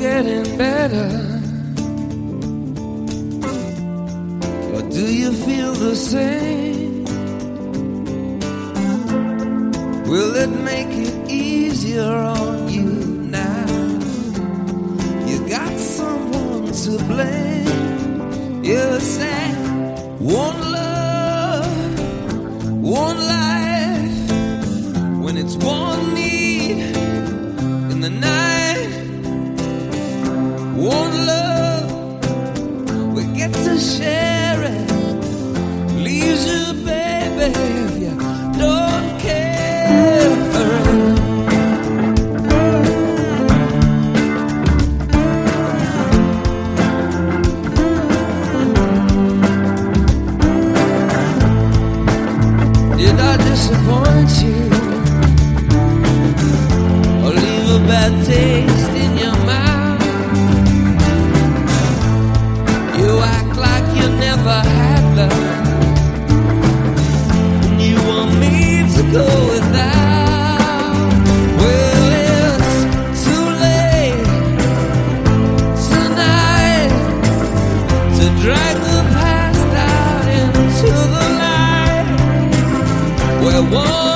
getting better? Or do you feel the same? Will it make it easier on you now? You got someone to blame. You say one love, one life, when it's one need in the night. One love, we get to share it. Leaves you, baby, if you don't care for it. Did I disappoint you or leave a bad taste in your mouth? You act like you never had love, and you want me to go without. Well, it's too late tonight to drag the past out into the light. Where one